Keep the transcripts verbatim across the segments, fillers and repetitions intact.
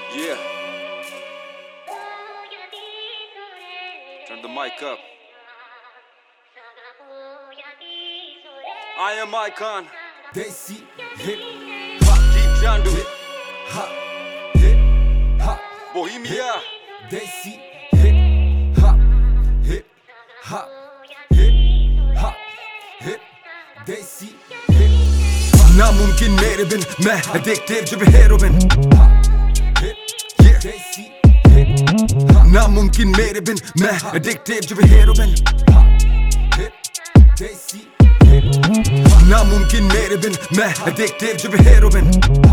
Yeah. Turn the mic up. I am Icon. Desi hip Deep Jandu. hip hop hip hop Bohemia. Desi hip hop hip hop hip hop hip Desi hip नामुमकिन मेरे बिन मैं addictive जब heroin Desi hip नामुमकिन मेरे बिन मैं addictive जब heroin Desi नामुमकिन मेरे बिन मैं एडिक्टिव जब हेरोइन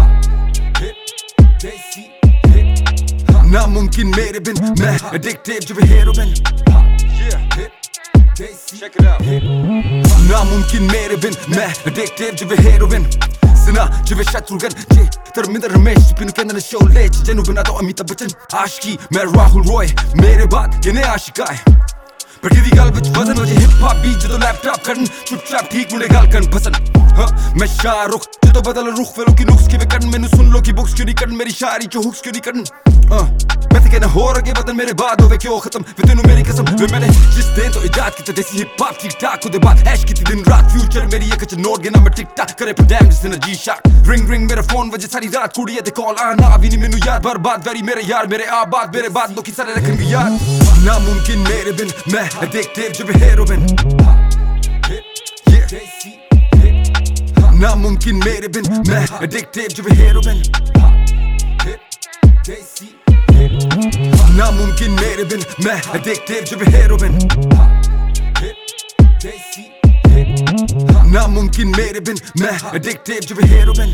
Desi नामुमकिन मेरे बिन मैं एडिक्टिव जब heroin Yeah. Check it out. नामुमकिन मेरे बिन मैं एडिक्टिव जब हेरोइन Sina जिवे शत्रुघ्न जे धर्मेंद्र रमेश पिनु केंद्र शोले जेनु बना दो अमिताभ बच्चन आशिकी मैं राहुल रॉय मेरे बाद किने आशिका है प्रकृति गल विच वजन वजे हिप हॉप बीट जदों लैपटॉप करन चुपचाप ठीक मुंडे गल करन पसंद हाँ मैं शाहरुख जदों बदल रुख फेलो की नुक्स किवे करन मैनू सुन लो की बुक्स क्यों नहीं करन मेरी शायरी चो हुक्स क्यों नहीं करन हाँ मैं ते कहना हो रगे बदल मेरे बाद होवे क्यों खत्म वे तेनू मेरी कसम वे मैंने जिस दिन तो इजाद की देसी हिप हॉप ठीक ठाक ओदे बाद ऐश की दिन रात फ्यूचर मेरी एक च नोट गिना मैं टिक टाक करे पर डैम जिस दिन जी शॉट रिंग रिंग मेरा फोन वजे सारी रात कुड़िए दे कॉल आना अभी नहीं मैनू याद बर्बाद वेरी मेरे यार मेरे आबाद मेरे बाद लोग की सारे रखेंगे यार नामुमकिन मेरे बिन मैं एडिक्टिव जब हेरोइन नामुमकिन मेरे बिन मैं एडिक्टिव जब हेरोइन नामुमकिन मेरे बिन मैं एडिक्टिव जब हेरोइन नामुमकिन मेरे बिन मैं एडिक्टिव जब हेरोइन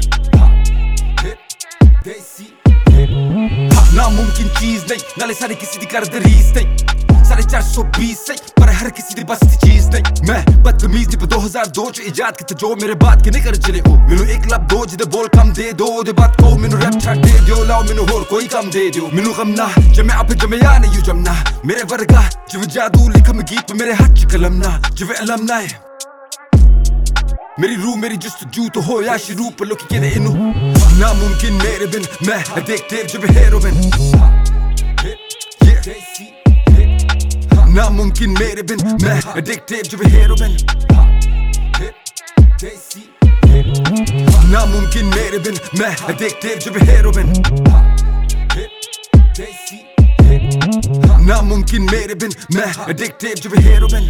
नामुमकिन चीज नहीं नाले सारे किसी दी कर दे रीस नहीं साढ़े चार सौ बीस सही पर हर किसी दी बस दी चीज नहीं मैं बदतमीज दी पर दो हजार दो च इजाद किते जो मेरे बात के नहीं कर चले ओ मैनू एक लब दो जिदे बोल कम दे दो दे बात को मैनू रैप छाट दे दियो लाओ मैनू होर कोई कम दे दियो मैनू गम ना जमे आप जमे या नहीं यू जमना मेरे वर्गा जिवे जादू लिखम गीत पे मेरे हाथ च कलम ना जिवे अलम ना है मेरी रूह मेरी जस्तजू तो हो या शुरू पर लोग कहते इनू नामुमकिन मेरे बिन मैं एडिक्टिव जब हेरोइन नामुमकिन मेरे बिन मैं एडिक्टिव जब हेरोइन नामुमकिन मेरे बिन मैं एडिक्टिव जब हेरोइन नामुमकिन मेरे बिन मैं एडिक्टिव जब हेरोइन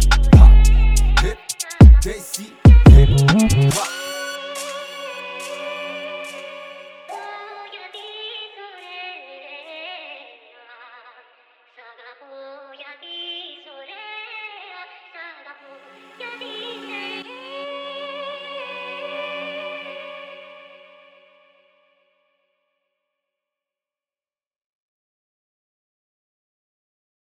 Yeah.